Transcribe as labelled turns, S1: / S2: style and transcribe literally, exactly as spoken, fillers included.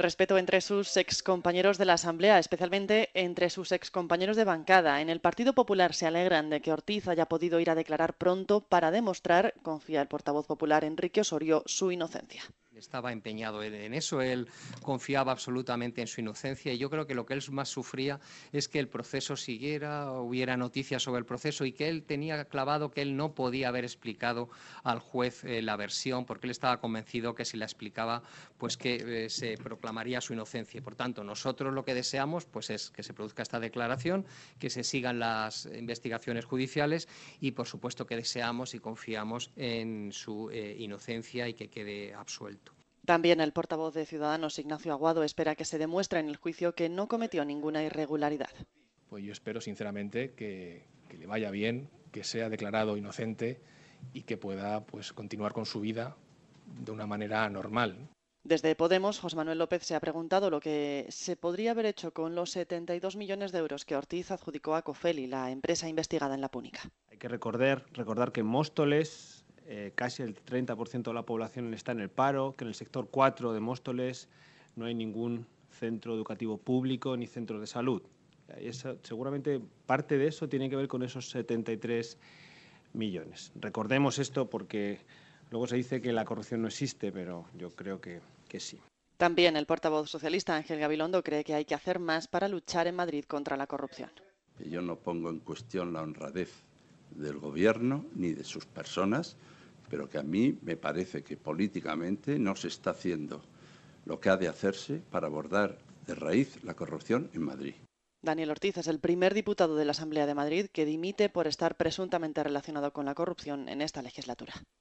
S1: Respeto entre sus excompañeros de la Asamblea, especialmente entre sus excompañeros de bancada. En el Partido Popular se alegran de que Ortiz haya podido ir a declarar pronto para demostrar, confía el portavoz popular Enrique Osorio, su inocencia.
S2: Estaba empeñado él en eso, él confiaba absolutamente en su inocencia y yo creo que lo que él más sufría es que el proceso siguiera, hubiera noticias sobre el proceso y que él tenía clavado que él no podía haber explicado al juez eh, la versión porque él estaba convencido que si la explicaba pues que eh, se proclamaría su inocencia. Y por tanto, nosotros lo que deseamos pues es que se produzca esta declaración, que se sigan las investigaciones judiciales y por supuesto que deseamos y confiamos en su eh, inocencia y que quede absuelto.
S1: También el portavoz de Ciudadanos, Ignacio Aguado, espera que se demuestre en el juicio que no cometió ninguna irregularidad.
S3: Pues yo espero sinceramente que, que le vaya bien, que sea declarado inocente y que pueda pues, continuar con su vida de una manera normal.
S1: Desde Podemos, José Manuel López se ha preguntado lo que se podría haber hecho con los setenta y dos millones de euros que Ortiz adjudicó a Cofeli, la empresa investigada en la Púnica.
S4: Hay que recordar, recordar que en Móstoles eh, casi el treinta por ciento de la población está en el paro, que en el sector cuatro de Móstoles no hay ningún centro educativo público ni centro de salud. Y eso, seguramente parte de eso tiene que ver con esos setenta y tres millones. Recordemos esto porque luego se dice que la corrupción no existe, pero yo creo que, que sí.
S1: También el portavoz socialista Ángel Gabilondo cree que hay que hacer más para luchar en Madrid contra la corrupción.
S5: Yo no pongo en cuestión la honradez del Gobierno ni de sus personas, pero que a mí me parece que políticamente no se está haciendo lo que ha de hacerse para abordar de raíz la corrupción en Madrid.
S1: Daniel Ortiz es el primer diputado de la Asamblea de Madrid que dimite por estar presuntamente relacionado con la corrupción en esta legislatura.